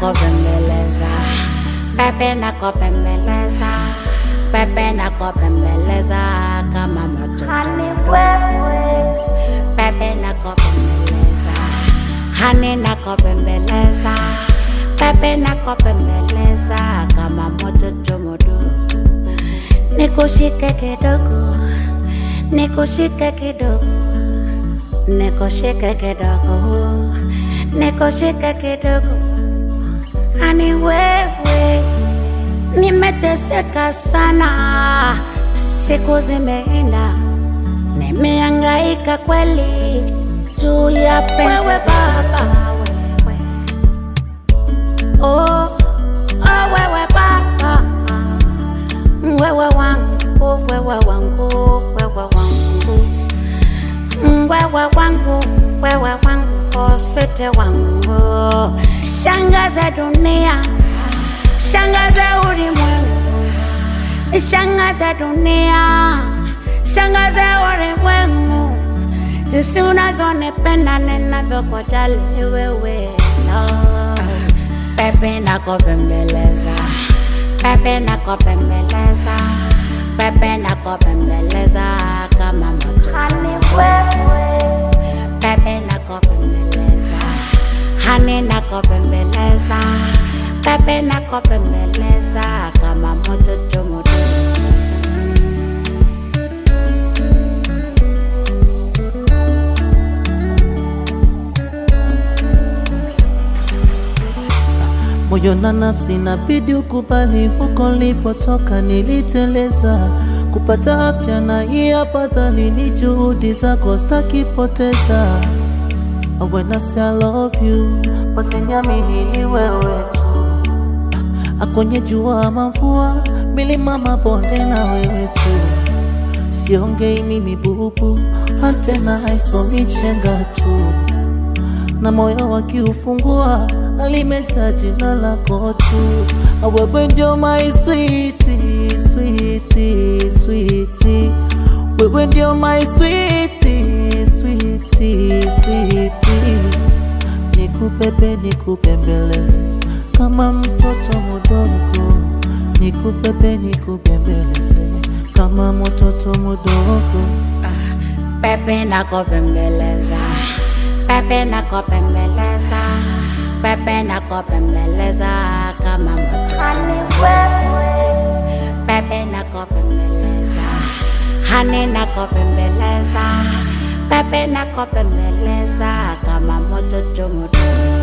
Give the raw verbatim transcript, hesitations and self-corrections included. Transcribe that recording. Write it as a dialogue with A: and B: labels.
A: nakopembeleza, pepe nakopembeleza, pepe nakopembeleza kama moto. Pepe nakopembeleza, hani nakopembeleza, pepe nakopembeleza kama moto chomodo. Nikushike kidogo, nikushike kidogo, nikushike kidogo, nikushike kidogo. Hani wewe, nimeteseka sana, siku zimeenda, nimehangaika kweli juu ya penzi baba. Wewe, oh, oh wewe baba, wewe wangu, wewe wangu, wewe wangu, wewe wangu, wewe wangu, sete wangu. Shangaza dunia, shangaza ulimwengu, shangaza dunia, shangaza ulimwengu. Jinsi unavyonipenda ninavyokujali wewe, no. Pepe nakopembeleza, pepe nakopembeleza, pepe nakopembeleza kama moto. Pepe nakopembeleza, hani nakopembeleza, pepe nakopembeleza kama moto chomodo.
B: Moyo na nafsi inabidi ukubali, huko nilipotoka niliteleza. Kupata afya na hii afadhali, ni juhudi zako sitaki poteza. When I say I love you, basi niamini ni wewe tu. Akonye jua ama mvua, milima mabonde na wewe tu. Siongei mimi bubu, antena haisomi chenga tu. Na moyo wakiufungua, alimeta jina lako tu. Wewe ndio my sweetie, sweetie, sweetie. Wewe ndio my sweetie, sweetie, sweetie. Nikupepe nikupembeleze kama mtoto mdogo. Nikupepe nikupembeleze kama mtoto mdogo.
A: Pepe nakopembeleza, pepe nakopembeleza, pepe nakopembeleza kama moto. Pepe nakopembeleza, hani nakopembeleza, pepe nakopembeleza kama moto chomodo.